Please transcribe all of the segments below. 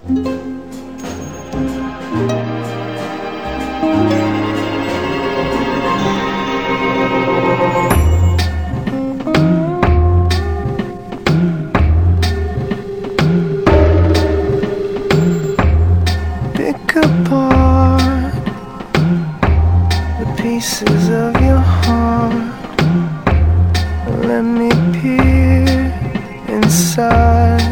Pick apart the pieces of your heart. Let me peer inside.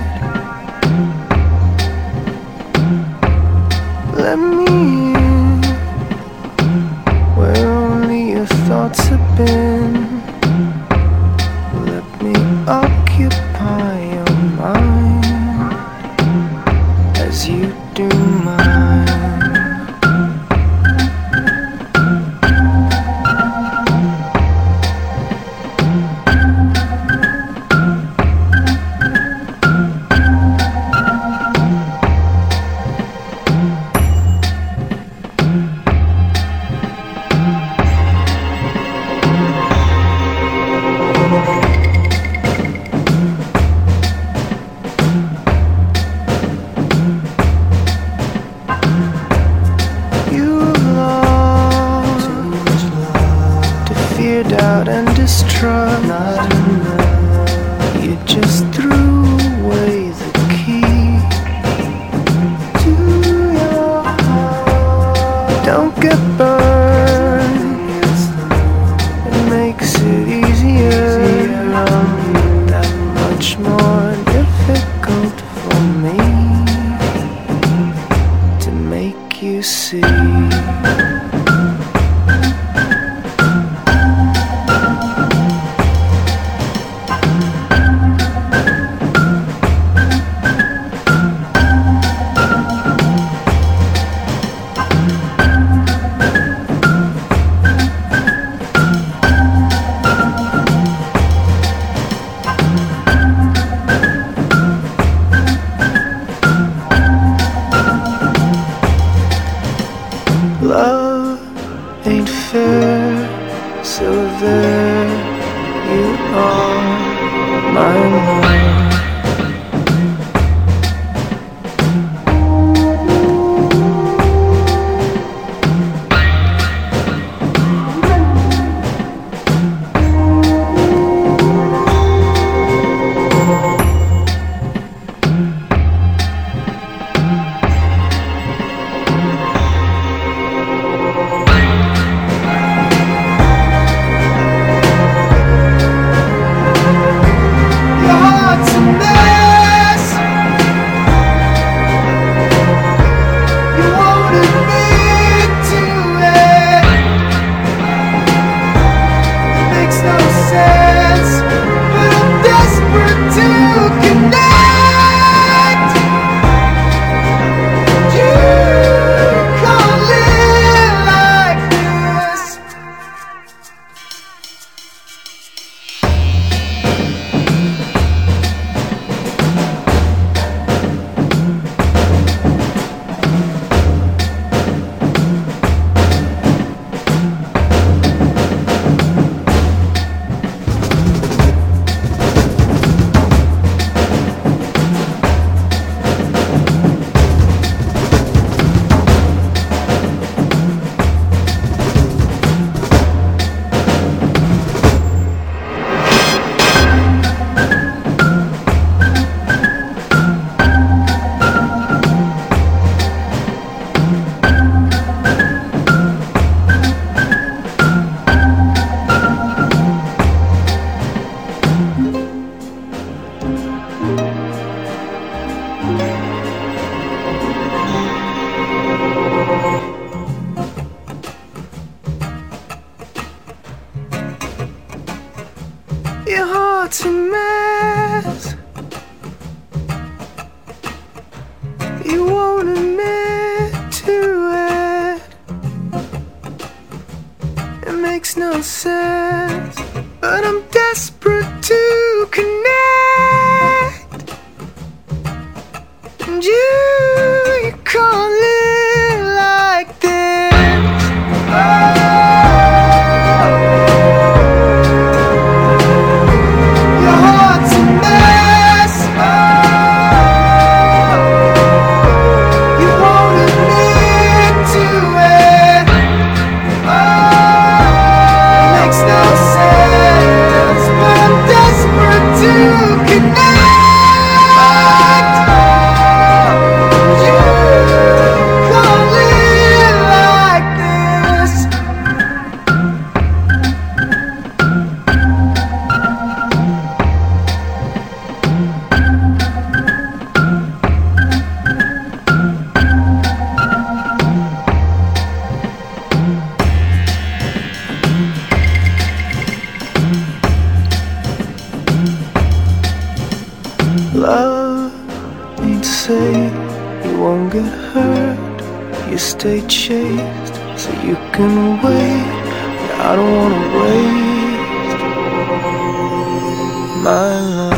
Let me in where only your thoughts have been. Let me occupy your mind as you do mine. Doubt and distrust. Not enough. You just threw away the key to your heart. Don't get burned. It makes it easier. That much more difficult for me to make you see. Love ain't fair, so there you are, my love. Your heart's a mess. You won't admit to it. It makes no sense, but I'm desperate to connect. And you can't live like this. Oh. Your heart's a mess. Oh. won't get hurt. You stay chaste so you can wait. But I don't wanna waste my life.